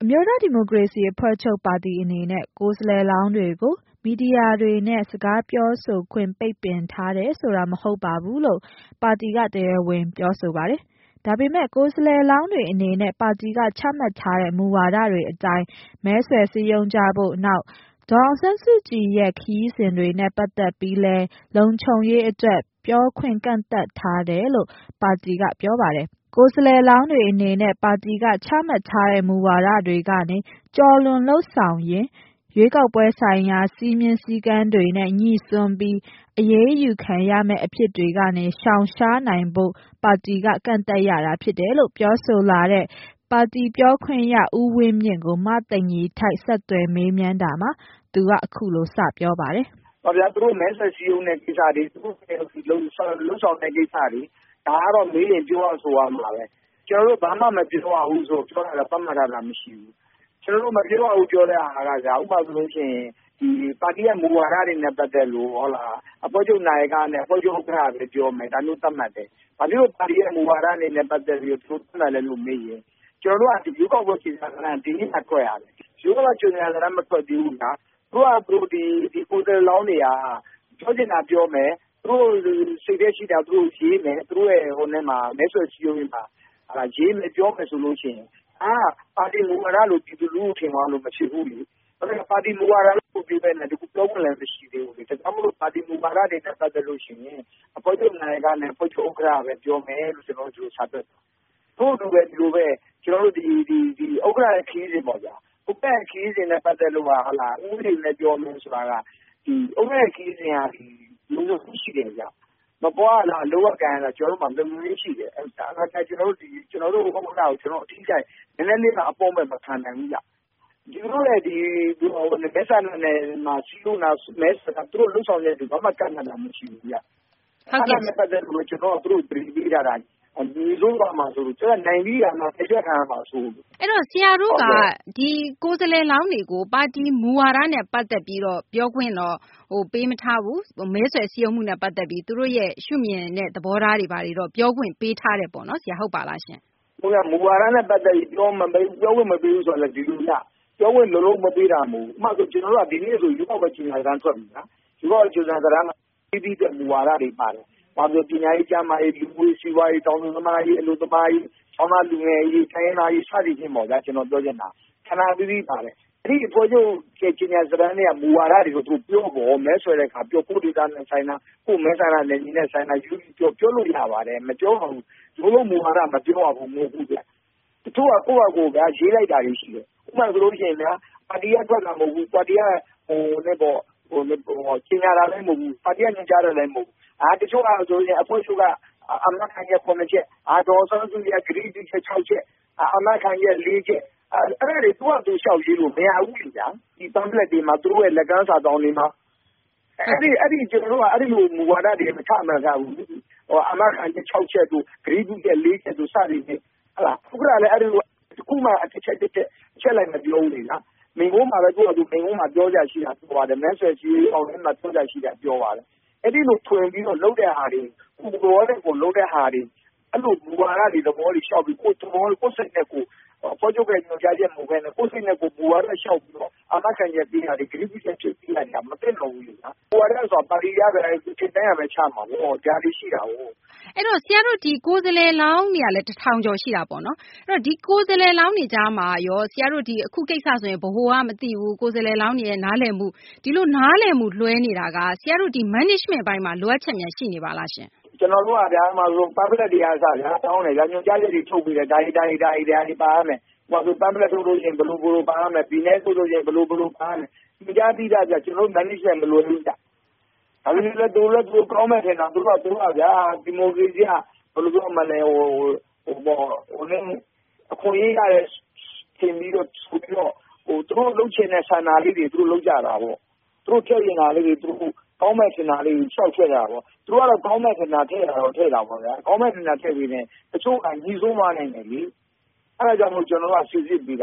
အမျိုးသားဒီမိုကရေစီအဖွဲ့ချုပ်ပါတီအနေနဲ့ကိုယ်စားလှယ်လောင်းတွေကိုမီဒီယာတွေနဲ့စကားပြောဆိုခွင့်ပိတ်ပင်ထားတယ်ဆိုတာမဟုတ်ပါဘူးလို့ပါတီကတရားဝင်ပြောဆိုပါတယ်။ဒါပေမဲ့ကိုယ်စားလှယ်လောင်းတွေအနေနဲ့ပါတီကချမှတ်ထားတဲ့မူဝါဒတွေအတိုင်းမဲဆွယ်စည်းရုံးကြဖို့နောက်ဒေါ်အောင်ဆန်းစုကြည်ရဲ့ခရီးစဉ်တွေနဲ့ပတ်သက်ပြီးလည်းလုံခြုံရေးအတွက်ပြောခွင့်ကန့်သတ်ထားတယ်လို့ပါတီကပြောပါတယ်။ကိုယ်စားလှယ်လောင်းတွေအနေနဲ့ပါတီကချမှတ်ထားတဲ့မူဝါဒတွေကနေကျော်လွန်လုပ်ဆောင်ရင်ရွေးကောက်ပွဲဆိုင်ရာစည်းမျဉ်းစည်းကမ်းတွေနဲ့ငြိစွန်းပြီးအရေးယူခံရမယ့်အဖြစ်တွေကနေရှောင်ရှားနိုင်ဖို့ပါတီကကန့်သတ်ရတာဖြစ်တယ်လို့ပြောဆိုလာတဲ့ပါတီပြောခွင့်ရဦးဝင်းမြင့်ကိုမသိင်္ဂ ီထိုက်ဆက်သွယ်မေးမြန်းတာမှာသူကအခုလိုစပြောပါတယ်။။သူတို့မဲဆွယ်စည်းရုံးတဲ့ကိစ္စတွေသူတို့လုံဆောင်တဲ့ကိစ္စတွေဒါကတော့မေးရင်ပြောရဆိုရမှာပဲ။ကျွန်တော်တို့ဘာမှမပြောရဘူးဆိုပြောတာပတ်မှတ်တာမရှိဘူး။ကျွန်တော်တို့မပြောရဘူးပြောတဲ့ဟာကဥပမာဆိုလို့ရှိရင်ဒီပါတီရဲ့မူဝါဒတွေနဲ့ပတ်သက်လို့ဟုတ်လားအဖွဲ့ချုပ်နိုင်ကနဲ့အဖွဲ့ချုပ်ဥက္ကဋ္ဌပဲပြောမယ်ဒါမျိုးသတ်မှတ်တယ်။ဘာလို့ပါတီရဲ့မူဝါဒတွေနဲ့ပတ်သက်ပြီးသူတို့သတ်မှတ်လဲလို့မေးရင်ကျွန်တော်တို့ကဒီရွေးကောက်ပွဲချိန်ကဒီနေ့မှထွက်ရတယ်။ရွေးကောက်ပွဲချိန်ကမထွက်သေးဘူးလား။သူတို့ဒီကိုယ်စားလောင်းတွေကပြောချင်တာပြောမယ်သူတို့စိတ်ထဲရှိတာသူတို့ရေးမယ်သူတို့ရဲ့ဟိုထဲမှာမဲဆွယ်စည်းရုံးရေးမှာရေးမယ်ပြောမယ်ဆိုလို့ရှိရင်ပါတီမူဝါဒလို့ပြည်သူလူထုထင်သွားလို့မဖြစ်ဘူးလေဒါပေမဲ့ပါတီမူဝါဒလို့ပြောတဲ့နဲ့ဒီပြောခွင့်လည်းမရှိသေးဘူးလေဒါကြောင့်မလို့ပါတီမူဝါဒတွေနဲ့ပတ်သက်လို့ရှိရင်အဖွဲ့ချုပ်နိုင်ကနဲ့အဖွဲ့ချုပ်ဥက္ကဋ္ဌပဲပြောမယ်လို့ကျွန်တော်တို့စာတွက်ထို့တူပဲဒီလိုပဲကျွန်တော်တို့ဒီဥက္ကဋ္ဌရဲ့ခီးစဉ်ပေါ့ဗျာဥက္ကဋ္ဌခီးစဉ်နဲ့ပတ်သက်လို့ဟာလာဥပဒေနဲ့ပြောမယ်ဆိုတာကဒီဥက္ကဋ္ဌခီးစဉ်ဟာဒီလူစုရှိတယ်ဗျမပေါ်လာလောကကန်လာကျွန်တော်တို့မှလုံရှိတယ်အဲဒါကကျွန်တော်တို့ဥက္ကဋ္ဌကိုကျွန်တော်အထီးကျနည်းနည်းလေးကအပေါ်မဲ့မခံနိုင်ဘူးဗျဒီလိုလေဒီမဲဆန္ဒနဲ့မှာစီလို့နာမဲဆန္ဒသူတို့လုံဆောင်တဲ့ဒီဘာမှကန့်တာမရှိဘူးဗျဟုတ်ကဲ့ပတ်သက်လို့ကျွန်တော်တို့ပြည်ပြီးကြတာဒီလိုပါမှာဆိုလို့ကျွန်တော်နိုင်ပြီးတာမှတစ်ချက်ခံမှာဆိုအဲ့တော့ဆရာတို့ကဒီကိုယ်စားလှယ်လောင်းတွေကိုပါတီမူဝါဒနဲ့ပတ်သက်ပြီးတော့ပြောခွင့်တော့ပေးမထားဘူးမဲဆွယ်စည်းရုံးမှုနဲ့ပတ်သက်ပြီးသူတို့ရဲ့ရှုမြင်တဲ့သဘောထားတွေဘာတွေတော့ပြောခွင့်ပေးထားတယ်ပေါ့နော်ဆရာဟုတ်ပါလားရှင်ဟုတ်ကဲ့မူဝါဒနဲ့ပတ်သက်ပြီးပြောခွင့်မပေးဘူးဆိုတော့လည်းဒီလိုကပြောခွင့်လုံးမပေးတာမဟုတ်ဥပမာဆိုကျွန်တော်တို့ကဒီနေ့ဆိုရုပ်ောက်ပဲချိန်ခံထွက်ပြီနော်ရုပ်ောက်ချိန်ခံကမှာပြီးတဲ့မူဝါဒတွေပါတယ်ဘာလို့ပညာရေးကျမ်းမာရေးလူမှုစီးပွားရေးတောင်သူသမားရေးအလုပ်သမားရေးဆောင်းသားလူငယ်ရေးတိုင်းသားရေးစသည်ဖြင့်ပေါ့ဗျာကျွန်တော်ပြောချင်တာခဏပြီးပါတယ်အဲ့ဒီအဖွဲ့ချုပ်ကျညာစရန်တွေကမူဝါဒတွေကိုသူပြောဖို့မဲဆွဲတဲ့အခါပြောကိုဒေတာနဲ့ဆိုင်တာကိုမဲဆန္ဒနဲ့ညီနဲ့ဆိုင်တာယူပြောလို့ရပါတယ်မပြောပါဘူးဒီလိုမူဝါဒမပြောရဘူးမဟုတ်ဘူးဗျတချို့ကကိုယ့်အကိုဗျာရေးလိုက်တာတွေရှိတယ်ဥပမာဆိုလို့ရှိရင်ဗျာပါတီကထွက်တာမဟုတ်ဘူးပါတီကကျညာတာလည်းမဟုတ်ဘူးပါတီကညွှန်ကြားတယ်လည်းမဟုတ်ဘူးတချို့ကဆိုရင်အဖွဲ့ချုပ်ကအမခံရ9ချက်ဒေါ်ဆန်းစုကြည်ကဂရီတီချက်6ချက်အမခံရ4ချက်အဲ့ဒါတွေသူလျှောက်ရေးလို့မရဘူးလေဗျာဒီပန်းပလက်တွေမှာသူတို့ရဲ့လက်ကမ်းစာတောင်းတွေမှာအဲ့ဒီကျွန်တော်တို့ကအဲ့ဒီလိုမူဝါဒတွေမချမှန်ကြဘူးအမခံချက်6ချက်တို့ဂရီတီချက်4ချက်တို့စသည်ဖြင့်ဟုတ်လားခုကလည်းအဲ့ဒီခုမှအချက်ချက်လိုက်မပြောဘူးလေလားမိငုံးမှာပဲသူ့အတူမိငုံးမှာပြောကြရှိတာပြောပါတယ်မဲဆွယ်ကြီးအောင်လည်းမှာပြောကြရှိတာပြောပါတယ်အဲ့ဒီလိုထွင်ပြီးတော့လုပ်တဲ့ဟာတွေကိုဘောတဲ့ကိုလုပ်တဲ့ဟာတွေအဲ့လိုဘူဝါဒတွေသဘောတွေလျှောက်ပြီးကိုယ်သဘောကိုယ်စိတ်နဲ့ကိုပေါ်ချုပ်တဲ့ညွှန်ကြားချက်မူပဲနဲ့ကိုယ်စိတ်နဲ့ကိုဘူဝါဒလျှောက်ပြီးတော့အမခံချက်ပေးတာတွေဂရိပိချက်ဖြစ်ပြီးတာမသိတော့ဘူးလေနော်ဘူဝါဒဆိုပါရီရပဲဖြစ်တဲ့ရပဲချမှာပေါ့ဒါတွေရှိတာဟုတ်အဲ့တော့ဆရာတို့ဒီကိုယ်စားလှယ်လောင်းတွေကလည်း1000ကျော်ရှိတာပေါ့နော်အဲ့တော့ဒီကိုယ်စားလှယ်လောင်းတွေကြားမှာရောဆရာတို့ဒီအခုကိစ္စဆိုရင်ဘိုကမသိဘူးကိုယ်စားလှယ်လောင်းတွေရဲ့နားလည်မှုဒီလိုနားလည်မှုလွှဲနေတာကဆရာတို့ဒီ management ဘိုင်းမှာလိုအပ်ချက်များရှိနေပါလားရှင်ကျွန်တော်တို့ကဒါမှဆို public တရားစားဗျာတောင်းတယ်ညွှန်ကြားချက်တွေထုတ်ပြီးတယ်ဒါတွေပါရမယ်ဟိုဆို public ထုတ်လို့ရှိရင်ဘလို့ပါရမယ်ပြည်နယ်ထုတ်လို့ရှိရင်ဘလို့ပါရမယ်ဒီကြားပြီးတာကျွန်တော်တို့ management မလိုဘူးတာဒါပေမဲ့လည်းသူကောင်းမဲ့ထင်တာသူကဗျာဒီမိုကရေစီကဘယ်လိုပြောမလဲဟိုလည်းအခွင့်အရေးရတဲ့သင်ပြီးတော့သူတို့လုပ်ချင်တဲ့ဆန္ဒလေးတွေသူတို့လုပ်ကြတာပေါ့သူတို့ထည့်ရင်တာလေးတွေသူတို့ကောင်းမဲ့ထင်တာလေးရှောက်ချက်တာပေါ့သူတို့ကတော့ကောင်းမဲ့ထင်တာထည့်တာတော့ထည့်တာပေါ့ဗျာကောင်းမဲ့ထင်တာထည့်ပြီးနေတချို့ကညီဆုံးသွားနိုင်တယ်လေအဲ့ဒါကြောင့်မို့ကျွန်တော်ကစစ်စစ်ပြီး